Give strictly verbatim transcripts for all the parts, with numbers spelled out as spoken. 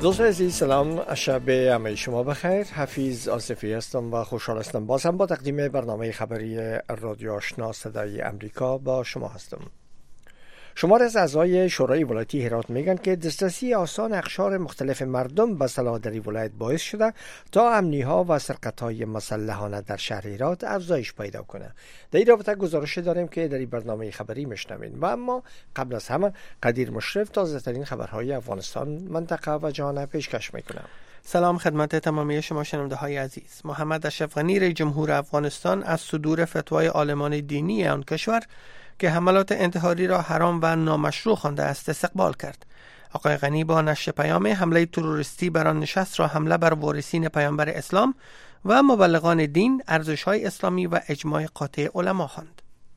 دوستان عزیز سلام، شب همه شما بخیر. حفیظ آصفی هستم و خوشحال هستم باز هم با تقدیم برنامه خبری رادیو آشنا صدای امریکا با شما هستم. شمار از اعضای شورای ولایتی هرات میگن که دسترسی آسان اقشار مختلف مردم به سلاح در ولایت باعث شده تا امنی ها و سرقت های مسلحانه در شهر هرات افزایش پیدا کنه. در این رابطه گزارش داریم که در این برنامه خبری میشنوین و اما قبل از همه قدیر مشرف تازه ترین خبرهای افغانستان، منطقه و جهان پیشکش میکنم. سلام خدمت تمامی شما شنونده های عزیز. محمد اشرف غنی رئیس جمهور افغانستان از صدور فتوای عالمان دینی آن کشور که حملات انتحاری را حرام و نامشروع خوانده است استقبال کرد. آقای غنی با نشر پیام حمله تروریستی بر آن نشست را حمله بر وارثین پیامبر اسلام و مبلغان دین، ارزش‌های اسلامی و اجماع قاطع علما خواند.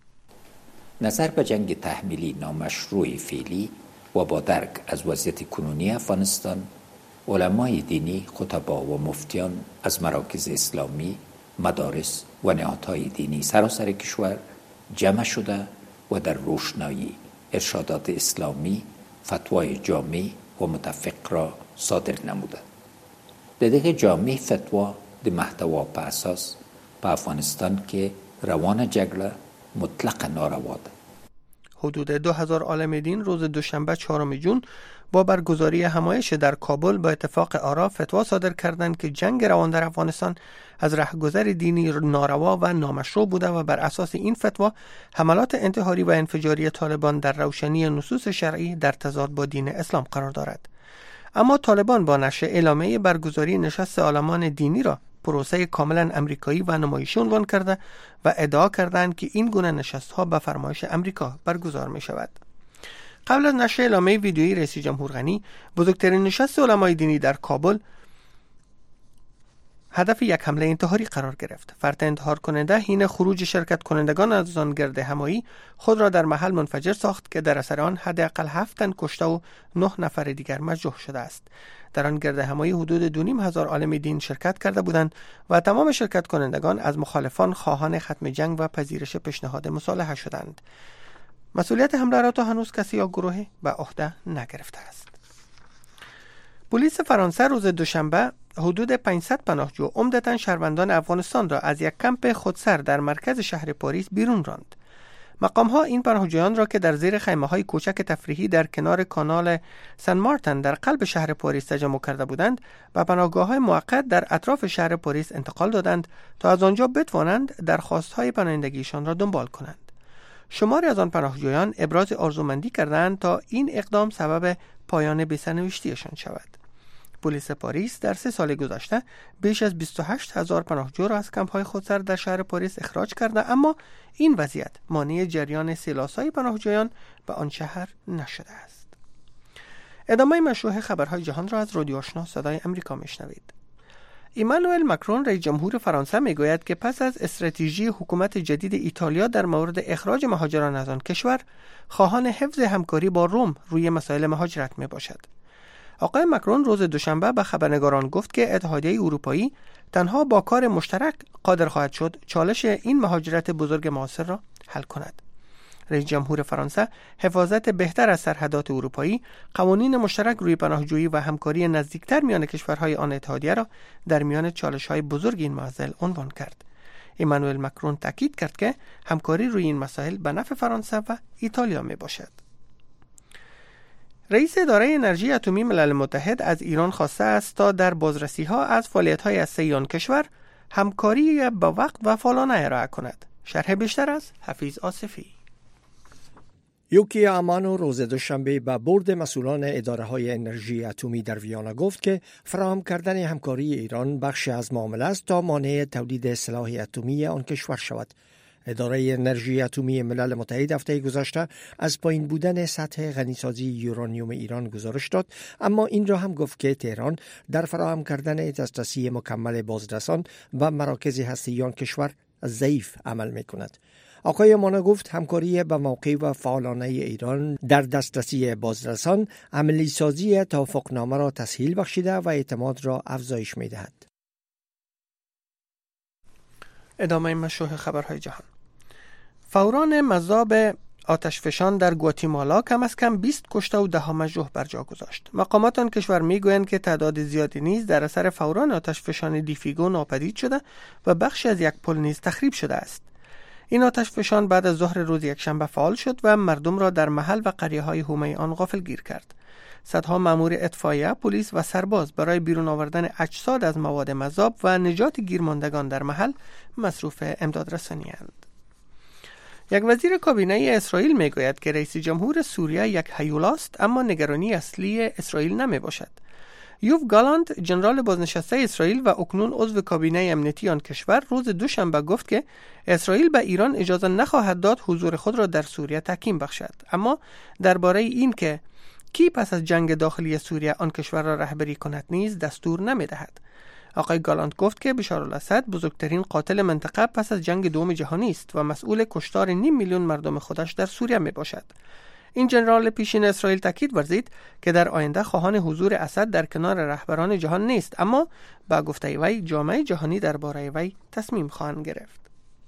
نظر به جنگ تحمیلی نامشروع فعلی و با درک از وضعیت کنونی افغانستان، علمای دینی، خطبا و مفتیان از مراکز اسلامی، مدارس و نهادهای دینی سراسر کشور جمع شده و در روشنایی ارشادات اسلامی فتوای جامع و متفق را صادر نموده. در دیگه جامع فتوا د محتوا په اساس په افغانستان کې روان جګړه مطلق ناروا ده. حدود دو هزار عالم دین روز دوشنبه چهارم ژوئن با برگزاری همایش در کابل با اتفاق آرا فتوا صادر کردند که جنگ روان در افغانستان از رهگذر دینی ناروا و نامشروع بوده و بر اساس این فتوا حملات انتحاری و انفجاری طالبان در روشنی نصوص شرعی در تضاد با دین اسلام قرار دارد. اما طالبان با نشر اعلامیه برگزاری نشست عالمان دینی را پروسه کاملا امریکایی و نمایشی عنوان کرده و ادعا کردند که این گونه نشست‌ها به فرمایش امریکا برگزار می شود. قبل از نشر اعلامیه ویدیویی رئیس جمهور غنی، بزرگترین نشست علمای دینی در کابل هدف یک حمله انتحاری قرار گرفت. فرد انتحار کننده حین خروج شرکت کنندگان از آن گرد همایی خود را در محل منفجر ساخت که در اثر آن حداقل هفت تن کشته و نه نفر دیگر مجروح شده است. در آن گرد همایی حدود دو نیم هزار عالم دین شرکت کرده بودند و تمام شرکت کنندگان از مخالفان خواهان ختم جنگ و پذیرش پیشنهاد مصالحه شدند. مسئولیت حمله را تا هنوز کسی یا گروهی به عهده نگرفته است. پلیس فرانسه روز دوشنبه حدود پانصد پناهجو عمدتاً شهروندان افغانستان را از یک کمپ خودسر در مرکز شهر پاریس بیرون راند. مقام‌ها این پناهجویان را که در زیر خیمه‌های کوچک تفریحی در کنار کانال سن مارتن در قلب شهر پاریس تجمع کرده بودند، به پناهگاه‌های موقت در اطراف شهر پاریس انتقال دادند تا از آنجا بتوانند درخواست‌های پناهندگیشان را دنبال کنند. شماری از آن پناهجویان ابراز آرزومندی کردند تا این اقدام سبب پایان بی‌سرنوشتیشان شود. پلیس پاریس در سه سال گذشته بیش از بیست و هشت هزار پناهجو را از کمپ‌های خودسر در شهر پاریس اخراج کرده، اما این وضعیت مانع جریان سیلاسای پناهجویان به آن شهر نشده است. ادامه مشروع خبرهای جهان را از رادیو آشنا صدای امریکا میشنوید. ایمانوئل ماکرون رئیس جمهور فرانسه میگوید که پس از استراتژی حکومت جدید ایتالیا در مورد اخراج مهاجران از آن کشور، خواهان حفظ همکاری با روم روی مسائل مهاجرت میباشد. آقای ماکرون روز دوشنبه به خبرنگاران گفت که اتحادیه اروپایی تنها با کار مشترک قادر خواهد شد چالش این مهاجرت بزرگ معاصر را حل کند. رئیس جمهور فرانسه حفاظت بهتر از سرحدات اروپایی، قوانین مشترک روی پناهجویی و همکاری نزدیکتر میان کشورهای آن اتحادیه را در میان چالش‌های بزرگ این معضل عنوان کرد. ایمانوئل ماکرون تاکید کرد که همکاری روی این مسائل به نفع فرانسه و ایتالیا میباشد. رئیس اداره انرژی اتمی ملل متحد از ایران خواسته است تا در بازرسی‌ها از فعالیت‌های هسته‌ای آن کشور همکاری با وقت و فعالانه ارائه کند. شرح بیشتر از حفیظ آصفی. یوکی امانو روز دوشنبه به بورد مسئولان اداره‌های انرژی اتمی در ویانا گفت که فراهم کردن همکاری ایران بخشی از معامله است تا مانع تولید سلاح اتمی آن کشور شود. اداره انرژی اتمی ملل متحد هفته گذشته از پایین بودن سطح غنیسازی یورانیوم ایران گزارش داد، اما این را هم گفت که تهران در فراهم کردن دسترسی مکمل بازرسان و مراکز هسته‌ای آن کشور ضعیف عمل می‌کند. آقای مانا گفت همکاری به موقع و فعالانه ایران در دسترسی بازرسان عملی سازی توافقنامه را تسهیل بخشیده و اعتماد را افزایش می‌دهد. ادامه مشروع خبرهای جهان. فوران مذاب آتش فشان در گواتیمالا کم از کم بیست کشته و ده مجروح بر جا گذاشت. مقامات آن کشور میگویند که تعداد زیادی نیز در اثر فوران آتش فشان دیفیگو ناپدید شده و بخشی از یک پل نیز تخریب شده است. این آتش فشان بعد از ظهر روز یکشنبه فعال شد و مردم را در محل و قریه‌های حومه آن غافلگیر کرد. صدها مأمور اطفائیه، پلیس و سرباز برای بیرون آوردن اجساد از مواد مذاب و نجات گیرماندگان در محل مصروف امدادرسانی اند. یک وزیر کابینه اسرائیل میگوید که رئیس جمهور سوریه یک هیولا است، اما نگرانی اصلی اسرائیل نمی باشد. یوف گالانت، ژنرال بازنشسته اسرائیل و اکنون عضو کابینه امنیتی آن کشور، روز دوشنبه گفت که اسرائیل به ایران اجازه نخواهد داد حضور خود را در سوریه تحکیم بخشد، اما درباره این که کی پس از جنگ داخلی سوریه آن کشور را رهبری کند نیز دستور نمی‌دهد. آقای گالانت گفت که بشار الاسد بزرگترین قاتل منطقه پس از جنگ دوم جهانی است و مسئول کشتار نیم میلیون مردم خودش در سوریه می باشد. این ژنرال پیشین اسرائیل تاکید ورزید که در آینده خواهان حضور اسد در کنار رهبران جهان نیست، اما با گفته وی جامعه جهانی درباره وی تصمیم خواهند گرفت.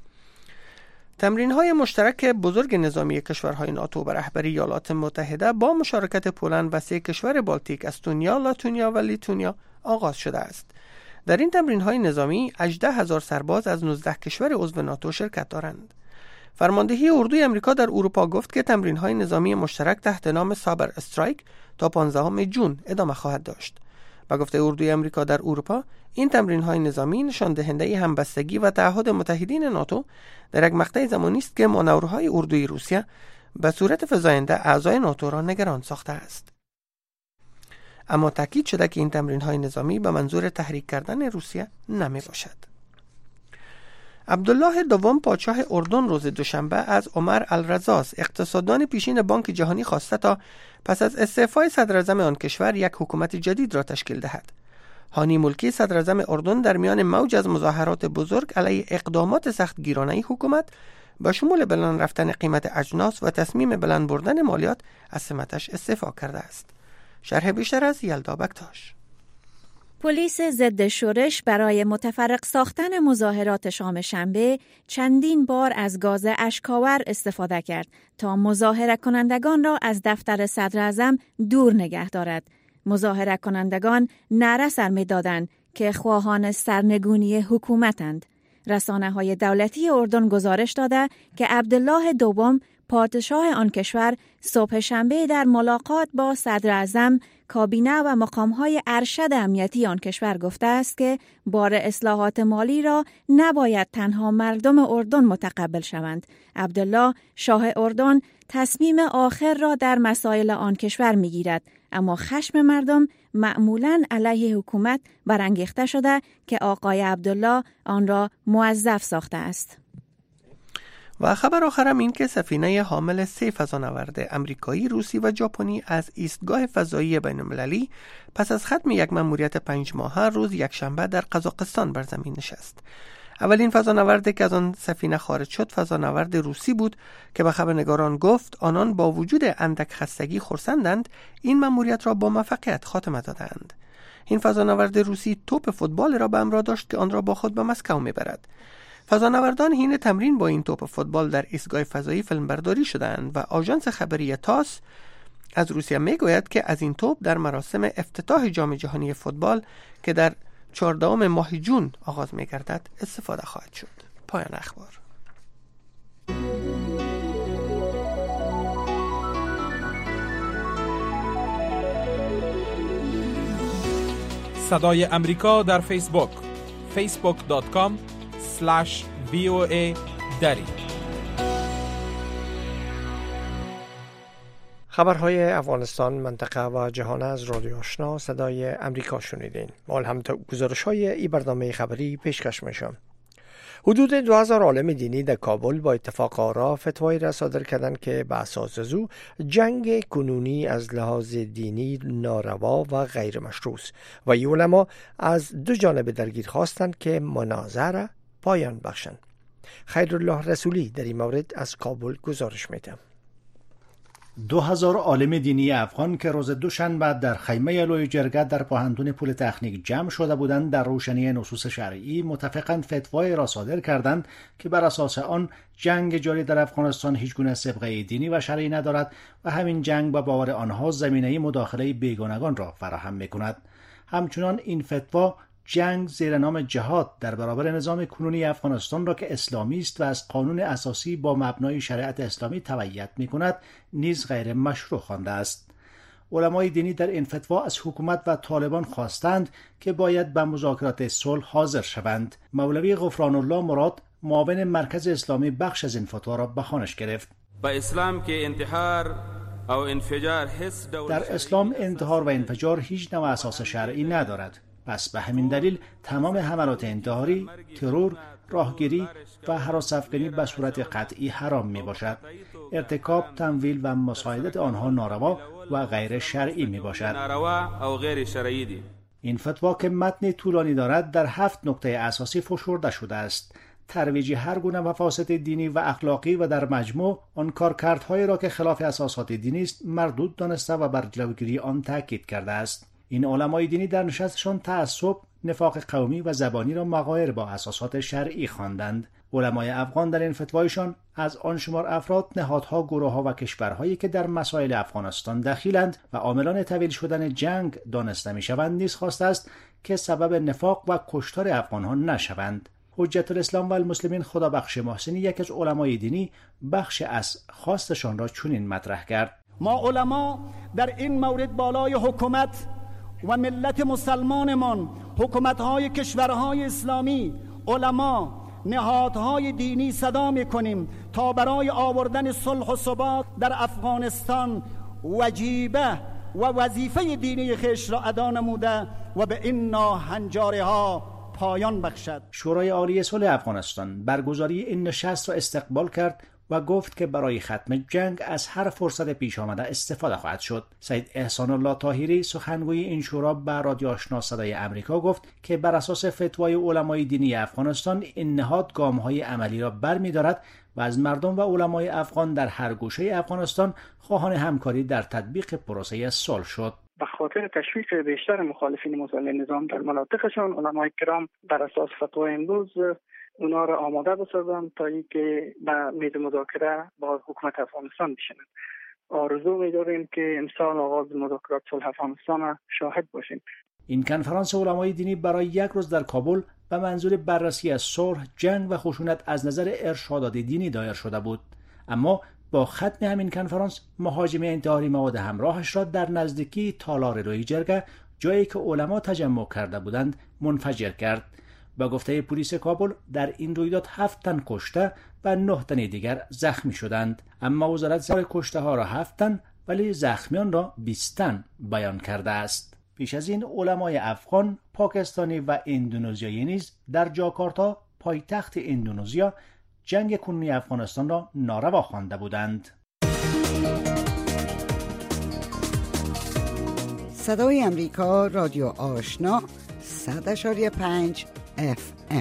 تمرین‌های مشترک بزرگ نظامی کشورهای ناتو به رهبری ایالات متحده با مشارکت پولند و سه کشور بالتیک استونیا، لاتونیا و لیتونیا آغاز شده است. در این تمرین‌های نظامی هجده هزار سرباز از نوزده کشور عضو ناتو شرکت دارند. فرماندهی اردوی امریکا در اروپا گفت که تمرین‌های نظامی مشترک تحت نام سابر استرایک تا پانزدهم جون ادامه خواهد داشت. با گفته اردوی امریکا در اروپا، این تمرین‌های نظامی نشان دهنده همبستگی و تعهد متحدین ناتو در یک مقطع زمانی است که مانورهای اردوی روسیه به صورت فزاینده اعضای ناتو را نگران ساخته است. اما تاکید شده که این تمرین‌های نظامی به منظور تحریک کردن روسیه نمی باشد. عبدالله دوم پادشاه اردن روز دوشنبه از عمر الرزاز، اقتصاددان پیشین بانک جهانی، خواسته تا پس از استعفای صدراعظم آن کشور یک حکومت جدید را تشکیل دهد. هانی ملکی، صدراعظم اردن، در میان موج از مظاهرات بزرگ علیه اقدامات سختگیرانه حکومت با شمول بلند رفتن قیمت اجناس و تصمیم بلند بردن مالیات از سمتش استعفا کرده است. شرح بیشتر از یلدا بکتاش. پلیس ضد شورش برای متفرق ساختن مظاهرات شام شنبه چندین بار از گاز اشک‌آور استفاده کرد تا مظاهره کنندگان را از دفتر صدراعظم دور نگه دارد. مظاهره کنندگان نعره سر می‌دادند که خواهان سرنگونی حکومتند. رسانه‌های دولتی اردن گزارش داده که عبدالله دوم، پادشاه آن کشور، صبح شنبه در ملاقات با صدراعظم، کابینه و مقام‌های ارشد امنیتی آن کشور گفته است که بار اصلاحات مالی را نباید تنها مردم اردن متقبل شوند. عبدالله شاه اردن تصمیم آخر را در مسائل آن کشور می‌گیرد، اما خشم مردم معمولاً علیه حکومت برانگیخته شده که آقای عبدالله آن را موظف ساخته است. و خبر آخرم این که سفینه حامل سه فضانورد امریکایی، روسی و ژاپنی از ایستگاه فضایی بین‌المللی پس از ختم یک مأموریت پنج ماهه روز یکشنبه در قزاقستان بر زمین نشست. اولین فضانوردی که از آن سفینه خارج شد فضانورد روسی بود که به خبرنگاران گفت آنان با وجود اندک خستگی خرسندند این مأموریت را با موفقیت خاتمه دادند. این فضانورد روسی توپ فوتبال را به همراه داشت که آن را با خود به مسکو میبرد. فضانوردان حین تمرین با این توپ فوتبال در ایستگاه فضایی فیلمبرداری شدند و آژانس خبری تاس از روسیه میگوید که از این توپ در مراسم افتتاح جام جهانی فوتبال که در چهاردهم ماه جون آغاز می‌گردد استفاده خواهد شد. پایان اخبار. صدای امریکا در فیسبوک فیسبوک دات کام اسلش وی او ای دری. خبرهای افغانستان، منطقه و جهان از رادیو آشنا صدای امریکا شنیدین. مال هم تا گزارش های ای برنامه خبری پیشکش میشم. حدود دو هزار عالم دینی در کابل با اتفاق آرا فتوایی را صادر کردند که به اساس او جنگ کنونی از لحاظ دینی ناروا و غیر مشروع است و این علما از دو جانب درگیر خواستند که مناظره پایان بخشند. خیرالله رسولی در این مورد از کابل گزارش میده. دو هزار عالم دینی افغان که روز دوشنبه در خیمه لوی جرگه در پوهنتون پلیتکنیک جمع شده بودند در روشنی نصوص شرعی متفقاً فتوای را صادر کردند که بر اساس آن جنگ جاری در افغانستان هیچ گونه سابقه دینی و شرعی ندارد و همین جنگ با باور آنها زمینه مداخله بیگانگان را فراهم می‌کند. همچنان این فتوا جنگ زیر نام جهاد در برابر نظام کنونی افغانستان را که اسلامی است و از قانون اساسی با مبنای شریعت اسلامی تبعیت می‌کند نیز غیر مشروع خوانده است. علمای دینی در این فتوا از حکومت و طالبان خواستند که باید به مذاکرات صلح حاضر شوند. مولوی غفران الله مراد معاون مرکز اسلامی بخش از این فتوا را به خوانش گرفت. با اسلام که انتحار او انفجار حس در اسلام انتحار و انفجار هیچ نوع اساس شرعی ندارد. پس به همین دلیل تمام حملات انتحاری، ترور، راهگیری و هراس افکنی به صورت قطعی حرام می باشد. ارتکاب، تمویل و مساعدت آنها ناروا و غیر شرعی می باشد. این فتوا که متن طولانی دارد در هفت نکته اساسی فشرده شده است. ترویج هر گونه مفاسد دینی و اخلاقی و در مجموع آن کارکردهایی را که خلاف اساسات دینی است مردود دانسته و بر جلوگیری آن تاکید کرده است. این علمای دینی در نشستشان تعصب، نفاق قومی و زبانی را مغایر با اساسات شرعی خواندند. علمای افغان در این فتوایشان از آن شمار افراد، نهادها، گروه‌ها و کشورهایی که در مسائل افغانستان دخیلند و عاملان طویل شدن جنگ دانسته می‌شوند نیز خواسته است که سبب نفاق و کشتار افغان‌ها نشوند. حجت الاسلام و المسلمین خدابخش محسنی یک از علمای دینی بخش از خواستشان را چنین مطرح کرد: ما علما در این مورد بالای حکومت و ملت مسلمانمان، حکومت‌های کشورهای اسلامی، علما، نهادهای دینی صدا می‌کنیم تا برای آوردن صلح و ثبات در افغانستان وجیبه و وظیفه دینی خویش را ادا نموده و به این ناهنجاری‌ها پایان بخشد. شورای عالی صلح افغانستان برگزاری این نشست را استقبال کرد و گفت که برای ختم جنگ از هر فرصت پیش آمده استفاده خواهد شد. سید احسان الله طاهری سخنگوی این شورا به رادیو آشنا صدای امریکا گفت که بر اساس فتوای علمای دینی افغانستان این نهاد گام‌های عملی را برمی‌دارد و از مردم و علمای افغان در هر گوشه افغانستان خواهان همکاری در تطبیق پروسه صلح شد. به خاطر تشویق بیشتر مخالفین مسلح نظام در مناطقشان، علمای کرام بر اساس فتوای امروز اونا را آماده بسازند تا اینکه به میز مذاکره با حکومت افغانستان بشینند. آرزو می‌داریم که امسال آغاز مذاکرات صلح افغانستان شاهد باشیم. این کنفرانس علمای دینی برای یک روز در کابل به منظور بررسی از صلح، جنگ و خشونت از نظر ارشادات دینی دایر شده بود. اما با ختم همین کنفرانس مهاجم انتحاری مواد همراهش را در نزدیکی تالار روی جرگه، جایی که علما تجمع کرده بودند، منفجر کرد. با گفته پلیس کابل در این رویداد هفت تن کشته و نه تن دیگر زخمی شدند. اما وزارت سر کشته ها را هفت تن ولی زخمیان را بیست تن بیان کرده است. پیش از این علمای افغان، پاکستانی و اندونزیایی نیز در جاکارتا پایتخت اندونزیا جنگ کنونی افغانستان را ناروا خوانده بودند. صدای امریکا، رادیو آشنا، صد اشاری پنج اف ام.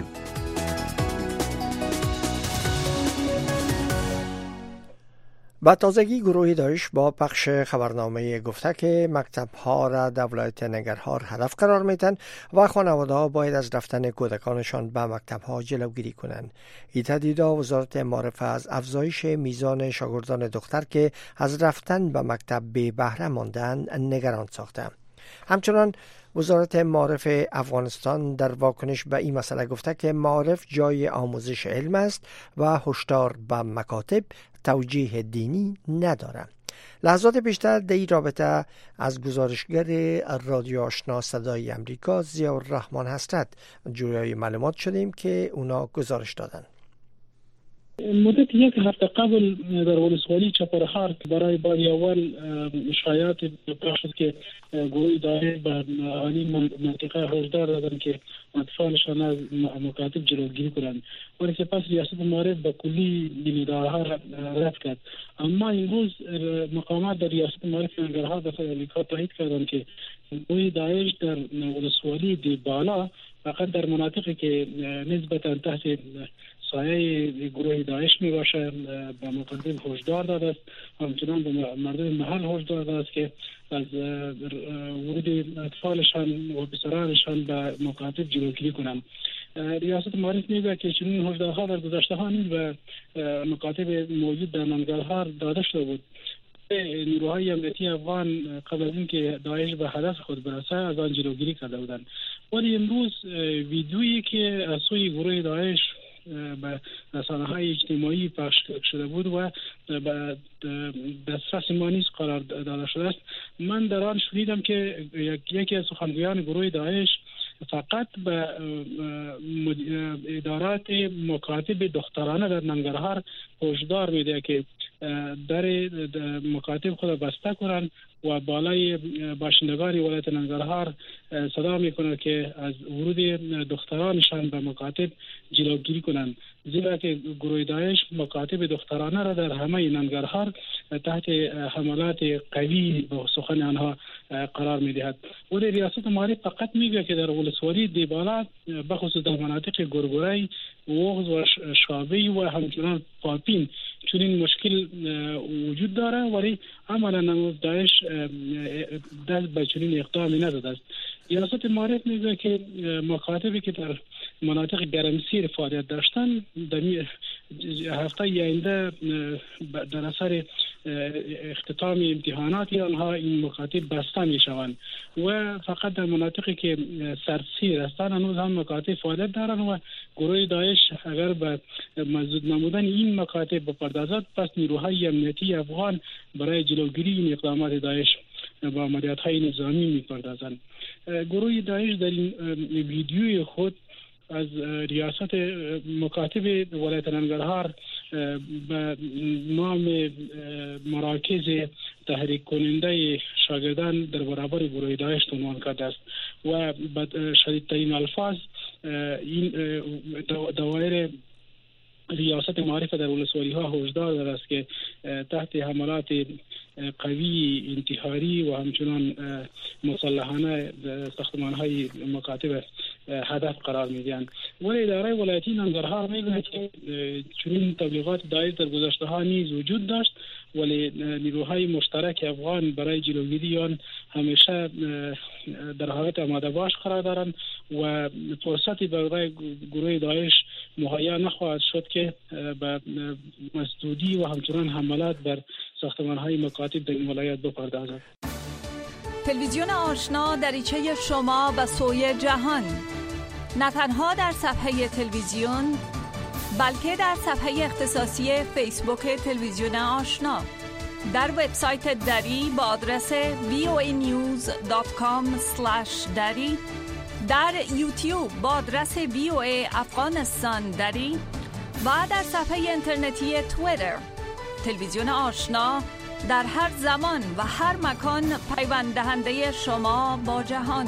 با تازگی گروه داعش با پخش خبرنامه گفته که مکتب‌ها را در ولایت ننگرهار هدف قرار میدن و خانواده‌ها باید از رفتن کودکانشان به مکتب‌ها جلوگیری کنند. این تهدیدها وزارت معارف از افزایش میزان شاگردان دختر که از رفتن به مکتب بی بهره ماندند نگران ساخته. همچنان وزارت معارف افغانستان در واکنش به این مسئله گفته که معارف جای آموزش علم است و هشدار به مکاتب توجیه دینی ندارد. لحظات بیشتر در این رابطه از گزارشگر رادیو آشنا صدای امریکا ضیاءالرحمن حسرت جویای معلومات شدیم که اونا گزارش دادن. مدت یک هفته قبل در ولسوالی چپرهار برای بار اول شایعات پخش شد که گروه داعش به اهالی منطقه هشدار دادند که اطفالشان از مکاتب جلوگیری کنند، ولی سپس ریاست معارف به کلی این ادعاها رد کرد. اما امروز مقامات در ریاست معارف ننگرهار در امریکا تایید کردند که گروه داعش در ولسوالی دی بالا فقط در مناطقی که نسبتا تحت سایه گروه داعش می باشه. به مقدم هشدار داده است، همچنان به مردم محل هشدار داده است که از ورود اطفالشان و پسرانشان به مکاتب جلوگیری کنند. ریاست معارف میگه که چنین هشدارها در گذشته ها نیز به مکاتب موجود در ننگرهار داده شده بود. نیروهای امنیتی افغان قبل از اینکه داعش به هدف خود برسه از آن جلوگیری کرده بودند، ولی امروز ویدیویی که از سوی گروه داعش به رسانه‌های اجتماعی پخش شده بود و به دسترس ما نیز قرار داده شده است، من در آن شنیدم که یکی از سخنگویان گروه داعش فقط به ادارات مکاتب دخترانه در ننگرهار هشدار میده که در مکاتب خود بسته کنند و بالای باشندگان ولایت ننگرهار صدا میکنه که از ورود دخترانشان به مکاتب جلوگیری کنند، زیرا که گروه داعش مکاتب دخترانه را در همه ننگرهار تحت حملات قوی به سخن آنها قرار میدهد. و ریاست معارف فقط میگه که در ولسوالی دیبالا بخصوص در مناطق گرگورای، وغز و شابی و همچنان پاپین چنین مشکل وجود داره، ولی عملا داعش دست به چنین اقدامی نداده است. ریاست معارف میگه که مکاتبی که در مناطق گرمسیر فعالیت داشتن در هفته آینده در اثر اختتام امتحانات آنها این مکاتب بسته می شوند و فقط در مناطقی که سردسیر هستند هنوز هم مکاتب فعالیت دارند و گروه داعش اگر به مزدود نمودن این مکاتب بپردازد، پس نیروهای امنیتی افغان برای جلوگیری این اقدامات داعش با عملیات‌های نظامی می‌پردازند. گروه داعش در این ویدیوی خود از ریاست مکاتب ولایت ننگرهار به نام مراکز تحریک کننده شاگردان در برابر گروه داعش عنوان کرده است و به شدیدترین الفاظ این دوایر ریاست معارف در ولسوالی ها هشدار داده است که تحت حملات قوی انتحاری و همچنان مسلحانه ساختمان های مکاتب هدف قرار میدهند. ولی اداره ولایتی ننگرهار میگه که چنین تبلیغات داعش در گذشته ها نیز وجود داشت، ولی نیروهای مشترک افغان برای جلوگیری آن همیشه در حالت آماده باش قرار دارند و فرصتی برای گروه داعش مهیا نخواهد شد که به مسدودی و همچنان حملات بر ساختمان‌های مکاتب در این ولایت بپردازد. تلویزیون آشنا دریچه شما به سوی جهان، نه تنها در صفحه تلویزیون بلکه در صفحه اختصاصی فیسبوک تلویزیون آشنا، در وبسایت دری با آدرس وی او ای نیوز دات کام اسلش دری، در یوتیوب با آدرس وی او ای افغانستان دری و در صفحه اینترنتی توییتر. تلویزیون آشنا در هر زمان و هر مکان پیوند دهنده شما با جهان.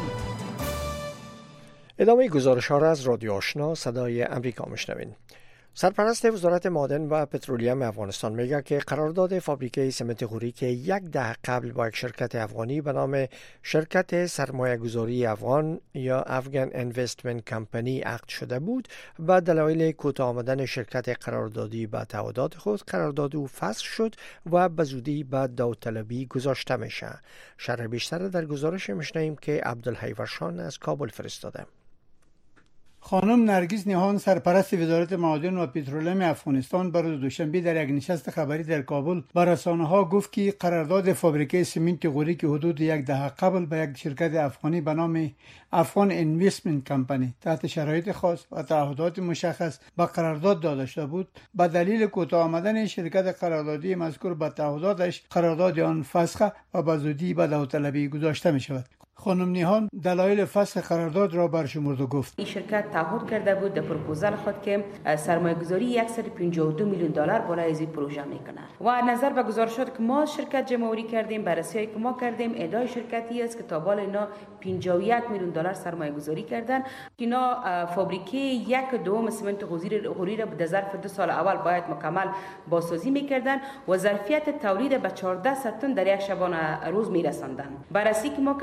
ادامه گزارش ها را از رادیو آشنا صدای امریکا میشنوین. سرپرست وزارت معادن و پترولیم افغانستان میگه که قرارداد فابریکه سمنت غوری که یک دهه قبل با یک شرکت افغانی به نام شرکت سرمایه گذاری افغان یا افغان اینوستمنت کمپنی عقد شده بود، به دلایل کوتاه آمدن شرکت قراردادی به تعهدات خود قرارداد او فسخ شد و به زودی به داوطلبی گذاشته میشه. شرح بیشتر در گزارش میشنویم که عبدالحی ورشان از کابل فرستاده. خانم نرگس نیهان سرپرست وزارت معادن و پترولیم افغانستان بر روز دوشنبه در یک نشست خبری در کابل با رسانه‌ها گفت که قرارداد فابریکه سمنت غوری که حدود یک دهه قبل به یک شرکت افغانی به نام افغان اینوستمنت کمپنی تحت شرایط خاص و تعهدات مشخص به قرارداد داده شده بود، به دلیل کوتاه آمدن شرکت قراردادی مذکور به تعهداتش قرارداد آن فسخ و به زودی به داوطلبی گذاشته می شود. خانم نیهان دلایل فسخ قرارداد را برشمرد و گفت این شرکت تعهد کرده بود در پروپوزال خود که سرمایه‌گذاری صد و پنجاه و دو میلیون دلار بالای از این پروژه میکنه و نظر به گزارشات که ما شرکت جمع‌آوری کردیم، بررسی‌هایی که ما کردیم، ادعای شرکتی است که تا بالا اینا پنجاه و یک میلیون دلار سرمایه‌گذاری کردن. اینا فابریکه یک دوم سمنت غوری را در ظرف دو سال اول باید مکمل بازسازی میکردن و ظرفیت تولید به چهارده صد تن در یک شبانه روز میرساندن. بررسی که ما کردیم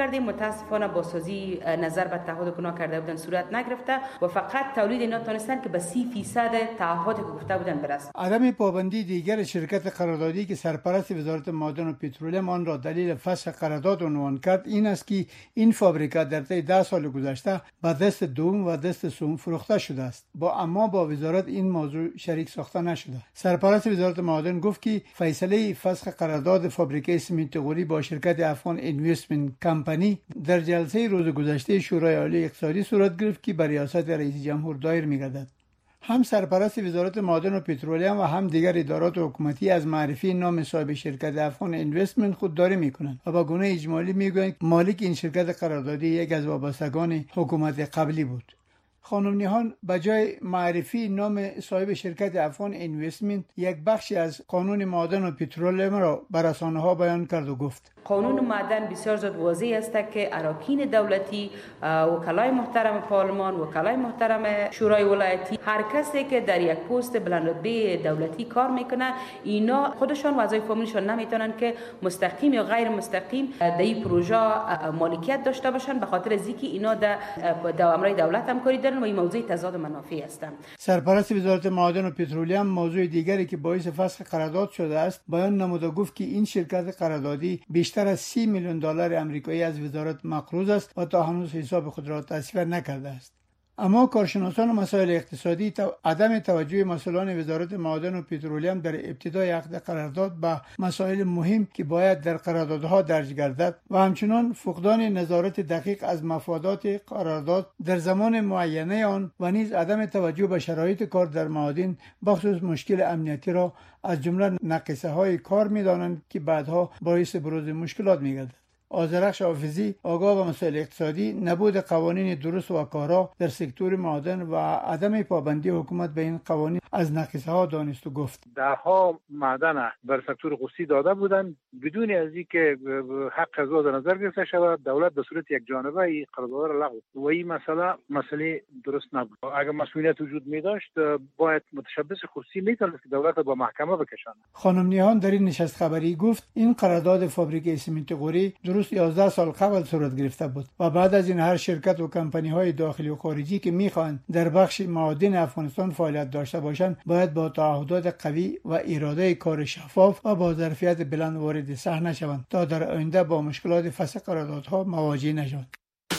متاسفانه بازسازی نظر به تعهد که کرده بودن صورت نگرفته و فقط تولید اینا تونستن که به سی فیصد تعهدی که گفته بودن برسن. عدم پابندی دیگر شرکت قراردادی که سرپرست وزارت معادن و پترولیم آن را دلیل فسخ قرارداد عنوان کرد این است که این فابریکه در طی ده سال گذشته به دست دوم و دست سوم فروخته شده است. با اما با وزارت این موضوع شریک ساخته نشده. سرپرست وزارت معادن گفت که فیصله فسخ قرارداد فابریکه سمنت غوری با شرکت افغان اینوستمنت کمپانی در جلسه روز گذشته شورای عالی اقتصادی صورت گرفت که بر ریاست رئیس جمهور دایر می‌گردد. هم سرپرست وزارت معادن و پترولیم و هم دیگر ادارات حکومتی از معرفی نام صاحب شرکت افغان اینوستمنت خودداری میکنند و با گونه اجمالی میگویند مالک این شرکت قراردادی یک از وابستگان حکومت قبلی بود. خانم نیهان بجای معرفی نام صاحب شرکت افغان اینوستمنت یک بخشی از قانون معادن و پترولیم را بر رسانه‌ها بیان کرد و گفت قانون معدن بسیار زیاد واضح است که اراکین دولتی، وکلای محترم پارلمان، وکلای محترم شورای ولایتی، هر کسی که در یک پست بلندرتبه دولتی کار میکنه اینا خودشان وظایف فامیلشان نمیتونن که مستقیم یا غیر مستقیم در این پروژه مالکیت داشته باشن به خاطر از اینکه اینا در امرای دولت همکاری دارن و این موضوع تضاد منافع هستند. سرپرست وزارت معادن و پترولیم موضوع دیگری که باعث فسخ قرارداد شده است بیان نمود و گفت که این شرکت قراردادی بیشتر از سی میلیون دلار آمریکایی از وزارت مقروض است و تا هنوز حساب خود را تصفیه نکرده است. اما کارشناسان مسائل اقتصادی تو... عدم توجه مسئولان وزارت معادن و پترولیم در ابتدای عقد قرارداد به مسائل مهم که باید در قراردادها درج گردد و همچنین فقدان نظارت دقیق از مفادات قرارداد در زمان معینه آن و نیز عدم توجه به شرایط کار در معادن بخصوص مشکل امنیتی را از جمله نقصه های کار می‌دانند که بعدها باعث بروز مشکلات می‌گردد. آذرخش حافظی آگاه به مسائل اقتصادی، نبود قوانین درست و کارا در سکتور معادن و عدم پابندی حکومت به این قوانین از نقصه ها دانست و گفت دهها معدن بر سکتور خصوصی داده بودند بدون از اینکه حق از در نظر گرفته شود. دولت به صورت یک جانبه این قرارداد را لغو و این مسئله مسئله درست نبود. اگر مسئولیت وجود می داشت باید متشبث خصوصی میتونست که دولت با محکمه بکشاند. خانم نیهان در این نشست خبری گفت این قرارداد فابریکه سمنت غوری درست یازده سال قبل صورت گرفته بود و بعد از این هر شرکت و کمپانی های داخلی و خارجی که میخوان در بخش معادن افغانستان فعالیت داشته باشند باید با تعهدات قوی و اراده کار شفاف و با ظرفیت بلند وارد صحنه شوند تا در آینده با مشکلات فسخ قراردادها مواجه نشوند.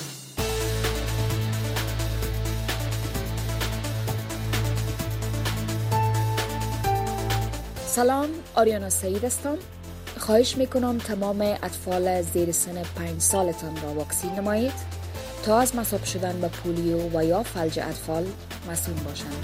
سلام، آریانا سعید هستم. خواهش میکنم تمام اطفال زیر سن پنج سالتان را واکسین نمایید تا از مصاب شدن به پولیو و یا فلج اطفال مسئول باشند.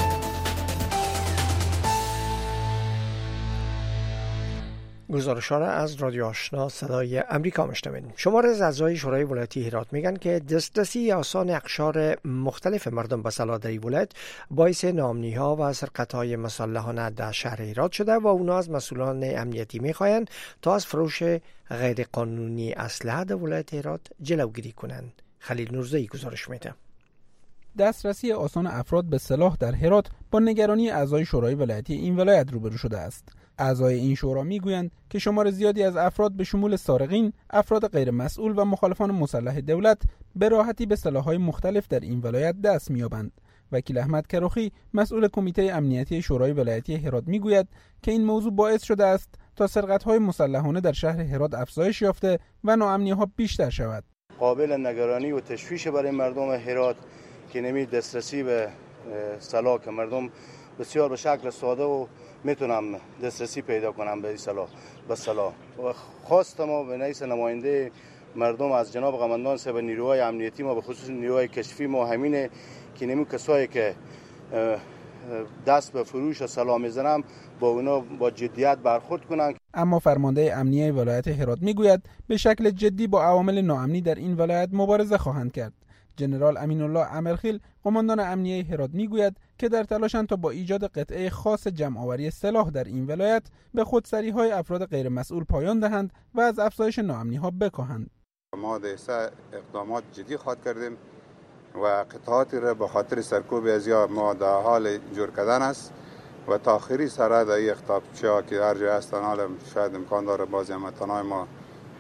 گزارش را از رادیو آشنا صدای امریکا میشنوید. شمار از اعضای شورای ولایتی هرات میگن که دسترسی آسان اقشار مختلف مردم به سلاح در ولایت باعث ناامنی ها و سرقت های مسلحانه در شهر هرات شده و اونا از مسئولان امنیتی میخواین تا از فروش غیر قانونی اسلحه در ولایت هرات جلوگیری کنند. خلیل نورزی گزارش میده. دسترسی آسان افراد به سلاح در هرات با نگرانی اعضای شورای ولایتی این ولایت روبرو شده است. اعضای این شورا میگویند که شمار زیادی از افراد به شمول سارقین، افراد غیر مسئول و مخالفان مسلح دولت به راحتی به سلاح‌های مختلف در این ولایت دست می‌یابند. وکیل احمد کروخی، مسئول کمیته امنیتی شورای ولایتی هرات میگوید که این موضوع باعث شده است تا سرقت‌های مسلحانه در شهر هرات افزایش یافته و ناامنی‌ها بیشتر شود. قابل نگرانی و تشویش برای مردم هرات که نمی دسترسی به سلاح که مردم بسیار به شکل ساده و میتونم دسترسی پیدا کنم به سلاح به سلاح و خواست ما به نویس نماینده مردم از جناب قماندان صاحب نیروهای امنیتی ما به خصوص نیروهای کشفی ما همینه که نمی کسایی که دست به فروش سلاح میزنم با اونا با جدیت برخورد کنن. اما فرمانده امنیه ولایت هرات میگوید به شکل جدی با عوامل ناامنی در این ولایت مبارزه خواهند کرد. جنرال امین الله امرخیل، قماندان امنیه هرات میگوید که در تلاشند تا با ایجاد قطعه خاص جمع‌آوری سلاح در این ولایت به خودسری‌های افراد غیر مسئول پایان دهند و از افزایش ناامنی‌ها بکاهند. ما در اقدامات جدی خواهد کردیم و قطعاتی را به خاطر سرکوب ازیا ما در حال جور کردن است و تأخیری سره در این اختاپچه‌ها که هر جای هستن حالا شاید امکان داره بعضی هموطنان ما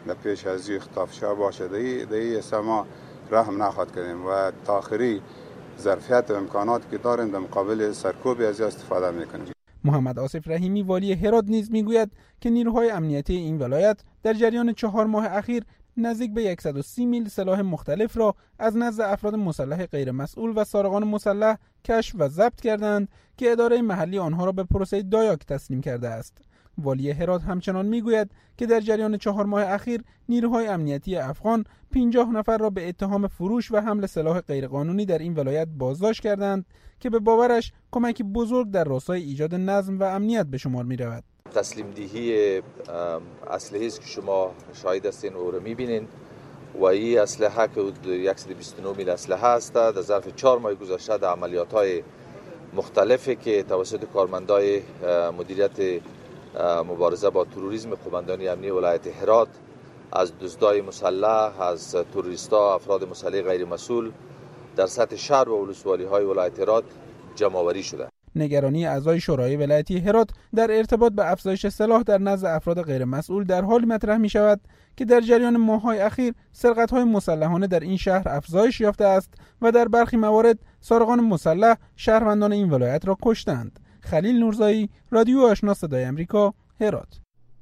در پیش از این اختافشا باشه دی دی ما رحم نخواد کردیم و تا آخری ظرفیت و امکانات که داریم در مقابل سرکوب از استفاده میکنیم. محمد آصف رحیمی والی هرات نیز میگوید که نیروهای امنیتی این ولایت در جریان چهار ماه اخیر نزدیک به صد و سی میل سلاح مختلف را از نزد افراد مسلح غیر مسئول و سارقان مسلح کشف و ضبط کردند که اداره محلی آنها را به پروسه دایاک تسلیم کرده است. والی هرات همچنان میگوید که در جریان چهار ماه اخیر نیروهای امنیتی افغان پنجاه نفر را به اتهام فروش و حمل سلاح غیرقانونی در این ولایت بازداشت کردند که به باورش کمکی بزرگ در راستای ایجاد نظم و امنیت به شمار می رود. تسلیم دهی اسلحه است که شما شاهد هستین و رو می‌بینین و این اسلحه که صد و بیست و نه میل اسلحه است در ظرف چهار ماه گذشته در عملیات‌های مختلفی که توسط کارمندای مدیریت مبارزه با تروریسم قماندانی امنیتی ولایت هرات از دزدای مسلح، از تروریستا، افراد مسلح غیر مسئول در سطح شهر و ولسوالی‌های ولایت هرات جمع‌آوری شده. نگرانی اعضای شورای ولایتی هرات در ارتباط به افزایش سلاح در نزد افراد غیر مسئول در حالی مطرح می شود که در جریان ماه‌های اخیر سرقت‌های مسلحانه در این شهر افزایش یافته است و در برخی موارد سارقان مسلح شهروندان این ولایت را کشتند. خلیل نورزایی، رادیو آشنا صدای امریکا، هرات.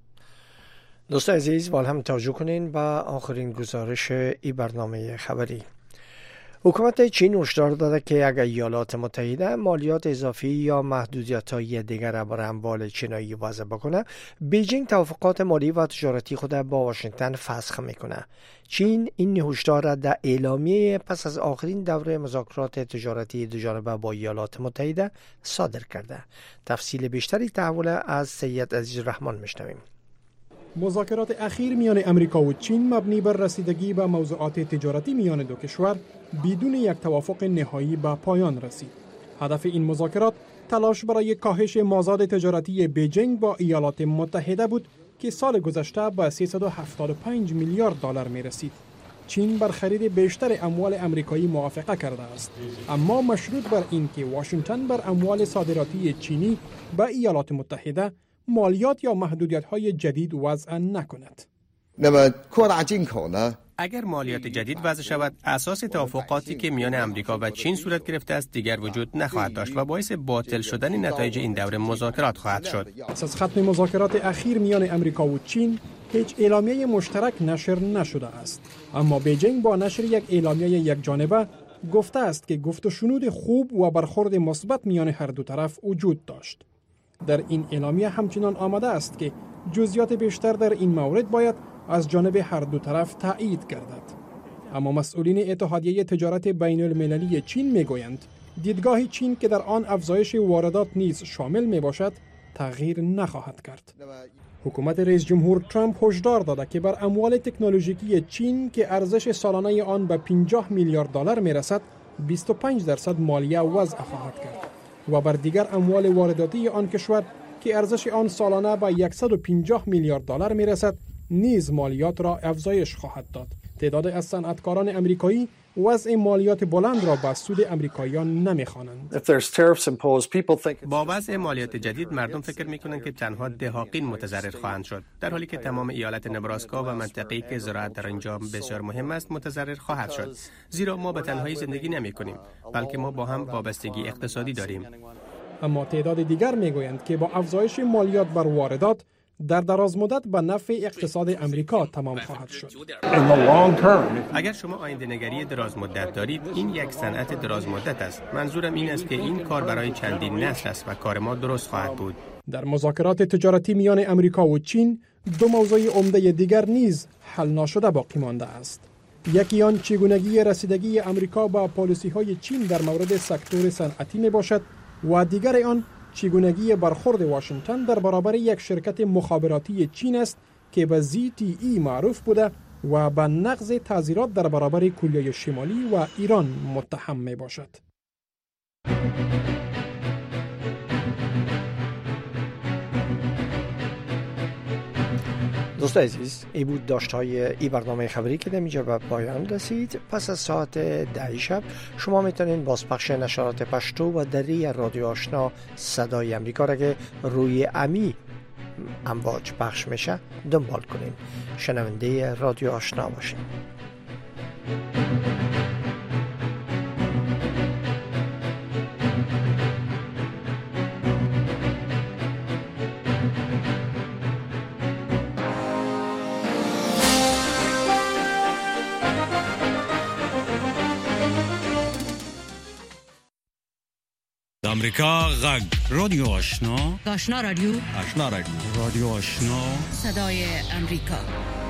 دوستان عزیز، وال هم توجه کنین به آخرین گزارش ای برنامه خبری. حکومت چین هشدار داده که اگر ایالات متحده مالیات اضافی یا محدودیت‌های دیگر بر اموال چینایی وضع بکنه، بیجینگ توافقات مالی و تجارتی خود با واشنگتن فسخ میکنه. چین این هشدار را در اعلامیه پس از آخرین دوره مذاکرات تجارتی دوجانبه با ایالات متحده صادر کرده. تفصیل بیشتری تحول از سید عزیز رحمان میشنویم. مذاکرات اخیر میان امریکا و چین مبنی بر رسیدگی به موضوعات تجارتی میان دو کشور بدون یک توافق نهایی به پایان رسید. هدف این مذاکرات تلاش برای کاهش مازاد تجارتی بیجینگ با ایالات متحده بود که سال گذشته به سیصد و هفتاد و پنج میلیارد دلار می رسید. چین بر خرید بیشتر اموال امریکایی موافقه کرده است، اما مشروط بر این که واشنگتن بر اموال صادراتی چینی به ایالات متحده مالیات یا محدودیت‌های جدید وضع نکند. اگر مالیات جدید وضع شود، اساس توافقاتی که میان امریکا و چین صورت گرفته است دیگر وجود نخواهد داشت و باعث باطل شدن نتایج این دوره مذاکرات خواهد شد. پس از ختم مذاکرات اخیر میان امریکا و چین هیچ اعلامیه مشترک نشر نشده است، اما بیجینگ با نشر یک اعلامیه یک جانبه گفته است که گفت و شنود خوب و برخورد مثبت میان هر دو طرف وجود داشت. در این اعلامیه همچنان آمده است که جزئیات بیشتر در این مورد باید از جانب هر دو طرف تایید گردد. اما مسئولین اتحادیه تجارت بین المللی چین میگویند دیدگاه چین که در آن افزایش واردات نیز شامل می باشد تغییر نخواهد کرد. حکومت رئیس جمهور ترامپ هشدار داده که بر اموال تکنولوژیکی چین که ارزش سالانه آن به پنجاه میلیارد دلار می رسد بیست و پنج درصد مالیه وضع خواهد کرد و بر دیگر اموال وارداتی آن کشور که ارزش آن سالانه به صد و پنجاه میلیارد دلار می رسد نیز مالیات را افزایش خواهد داد. تعداد از صنعتکاران امریکایی وضع مالیات بلند را به سود امریکاییان نمی‌خوانند. با وضع مالیات جدید مردم فکر می‌کنند که تنها دهاقین متضرر خواهند شد، در حالی که تمام ایالت نبراسکا و منطقه‌ای که زراعت در آنجا بسیار مهم است متضرر خواهد شد، زیرا ما به تنهایی زندگی نمی‌کنیم، بلکه ما با هم وابستگی اقتصادی داریم. اما تعداد دیگر می‌گویند که با افزایش مالیات بر واردات در دراز مدت به نفع اقتصاد امریکا تمام خواهد شد. اگر شما آینده نگری دراز مدت دارید، این یک صنعت دراز مدت است. منظورم این است که این کار برای چندین نسل است و کار ما درست خواهد بود. در مذاکرات تجارتی میان امریکا و چین، دو موضوع عمده دیگر نیز حل نشده باقی مانده است. یکی آن چگونگی رسیدگی امریکا با پالیسی‌های چین در مورد سکتور صنعتی میباشد و دیگر آن چگونگی برخورد واشنگتن در برابر یک شرکت مخابراتی چین است که به زی تی ای معروف بوده و به نقض تعزیرات در برابر کره شمالی و ایران متهم می باشد. دوستان عزیز، ای بود داشتهای ای برنامه خبری که در به پایان رسید. پس از ساعت ده شب شما میتونین بازپخش نشرات پشتو و دری رادیو آشنا صدای امریکا را که روی امی امواج پخش میشه دنبال کنین. شنونده رادیو آشنا باشین. امریکا غږ رادیو آشنا آشنا رادیو آشنا رادیو رادیو آشنا صدای امریکا